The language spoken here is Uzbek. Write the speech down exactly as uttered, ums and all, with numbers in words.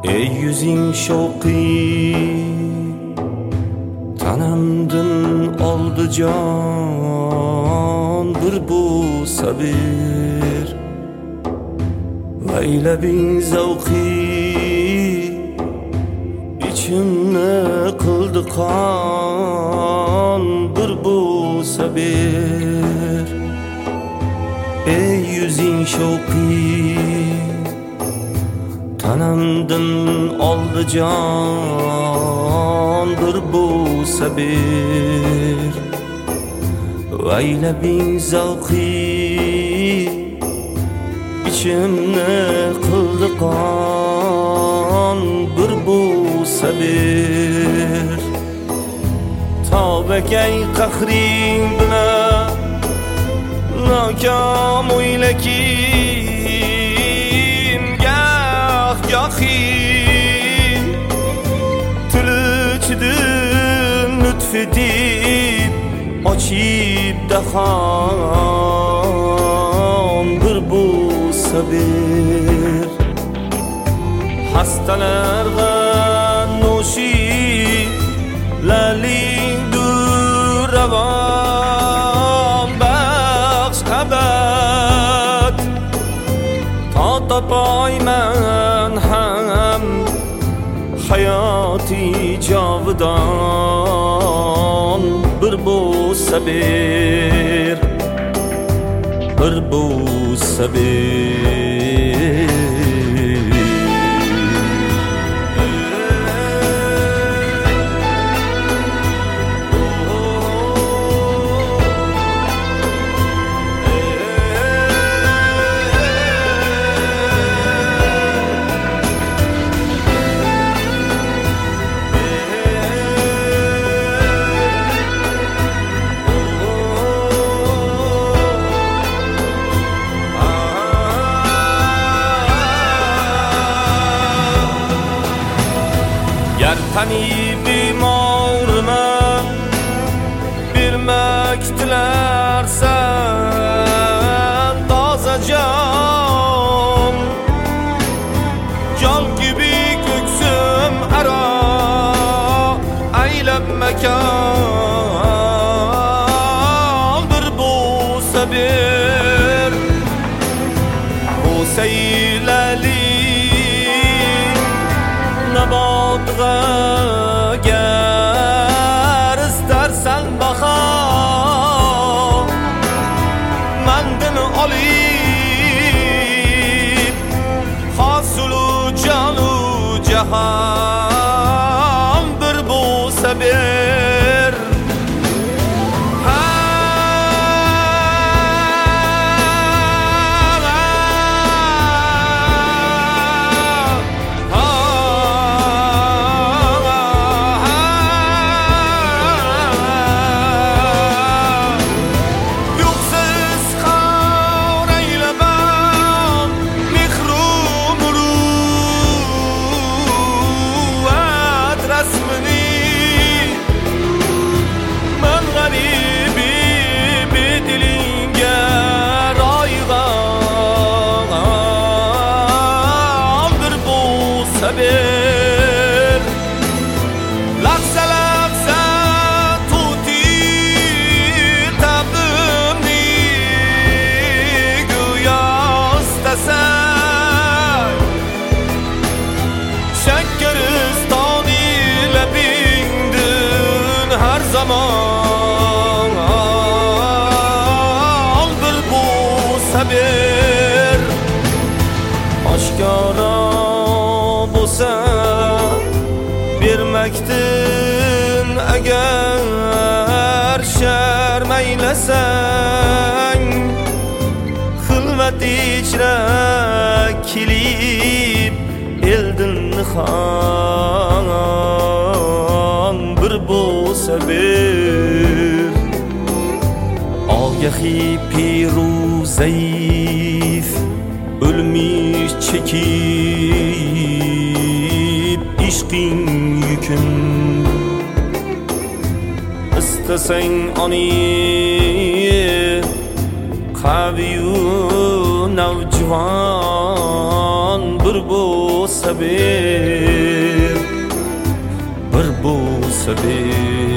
ey yuzing shovqi tanamdan oldi jon bir bu sabir vay labing zavqi ichimni qildi qon bir bu sabir ey yuzing shovqi tanamdan oldi jon bir bu sabir vay labing zavqi ichimni qildi qon bir bu sabir tavbakay qahring bilan nakam o'ylakin gah gahi tilichdim lutfedib ochib dahon bir bu sabir hastalarga noshi laling dur ravan baxsh abad ta topayman ham hayoti javidan bir bu sabir bir bu sabir Tani bimorma bilmek dilersen taze can can gibi göksüm ara eylem mekan bir bu sabir bu seyleli nabatga ger istersen baka mendin olib hasulu canu cahan bir bu sabir sabir laksa laksa tuti tabımni güya istesen Şekkeristani lebindin her zaman bir bu sabir aşkara birmektin eğer şermeylesen hılvet içre kilip eldin nixan bir bu sabir ağahi piru zayıf ölmüş çekip ishqing yükün istesen ani qaviyu navjvan bir bu bo'lsa ber, bir bo'lsa ber.